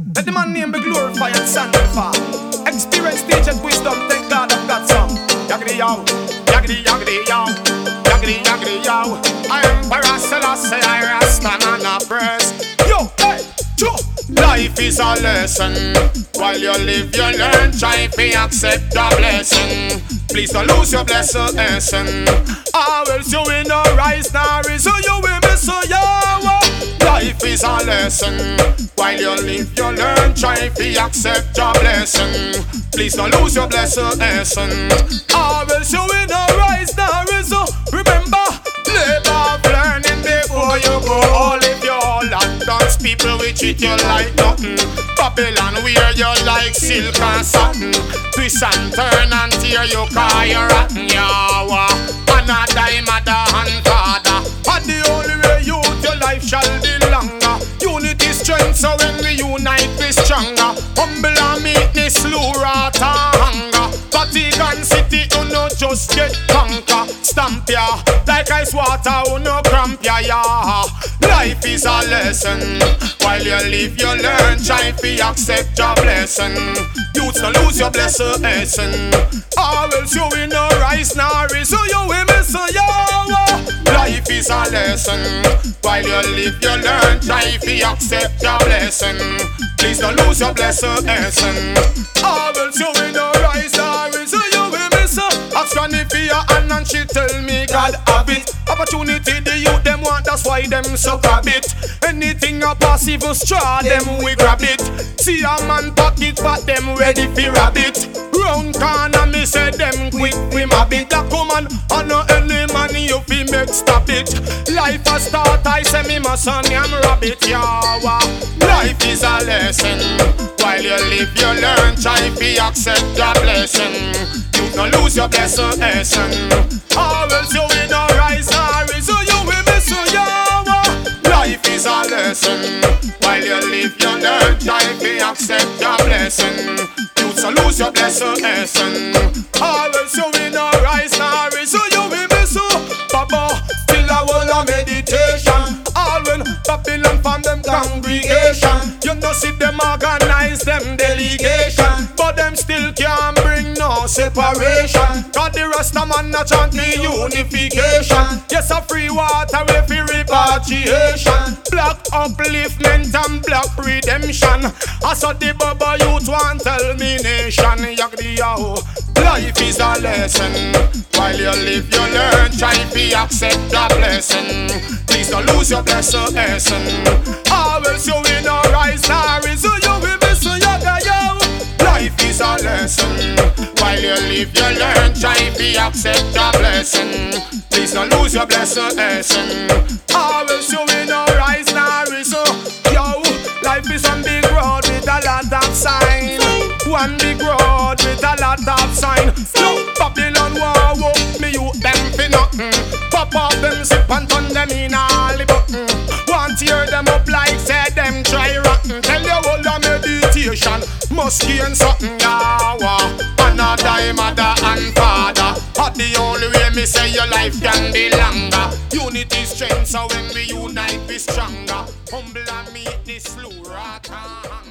Let the man name be glorified and sanctified. Experience, teachers, wisdom, thank God I've got some. Yaggedy yow, yaggedy yaggedy yow, yaggedy yaggedy yow. I am Paracelsus, I Rasta man a press. Yo, hey, yo. Life is a lesson. While you live, you learn. Try to accept the blessing. Please don't lose your blessed lesson. Or else you will not rise nor is so you will miss so Yahweh. Life is a lesson. While you live, you learn. Try to accept your blessing. Please don't lose your blessed lesson. Or else you will not rise nor is so. Remember, labor of learning before you go. All if you all and dance, people will treat you like nothing. Babylon wear you like silk and satin. Twist and turn and tear you car you rotten. Yawa, another mother and father. And the only way youth your life shall be longer. Unity strength, so when we unite we stronger. Humble and meekness, slow wrath and hunger. Vatican City, you know just get conquer. Stamp ya like ice water, you know cramp ya, yeah. Life is a lesson. While you live, you learn. Try to accept your blessing. Youths don't lose your blessed lesson. Or else you will not rise nor is so you will miss a Yahweh. Life is a lesson. While you live, you learn. Try to accept your blessing. Please don't lose your blessed lesson. Or else you will not rise nor is so you will miss a. Ask Granny for your hand and she tell me God have it. Opportunity the youth them want, that's why them so grab it. Anything a pass even straw, them we grab it. See a man pocket but them ready for rabbit. Round corner me say them quick we map it. Black woman I know any money you fi make stop it. Life a start I say me my son I'm rabbit yawa. Life is a lesson. While you live you learn. Try to accept your blessing. You don't lose your blessed lesson. Or else you will not rise nor is so you will miss so Yahweh. Life is a lesson. While you live you learn. Try to accept your blessing. You don't lose your blessed lesson. Or else you will not rise nor is so you will miss so Baba. Still a whole of meditation. All when Babylon from them congregation. You know see them organize them delegation. But them still can't bring no separation. God the Rasta man a chant me unification. Yes a free water way for repatriation. Black upliftment and black redemption. I saw the Baba youth want tell me nation. Yagdi yaho. Life is a lesson. While you live you learn. Try to accept the blessing. Please don't lose your blessed lesson. Or else you will not rise nor is so you will miss so yaga yo. Life is a lesson. While you live you learn. Try to accept the blessing. Please don't lose your blessed lesson. Or else you will not rise nor is so yo. Life is one big road with a lot of sign. One big road with a lot of sign. No Babylon war whoop me you them fi nothing. Pop off them zip and turn them in all the button. Want tear them up like say them try rotten. Tell you all the meditation must gain something yawa. Another mother and father. But the only way me say your life can be longer. Unity strength so when we unite we stronger. Humble and meekness slow wrath and hunger.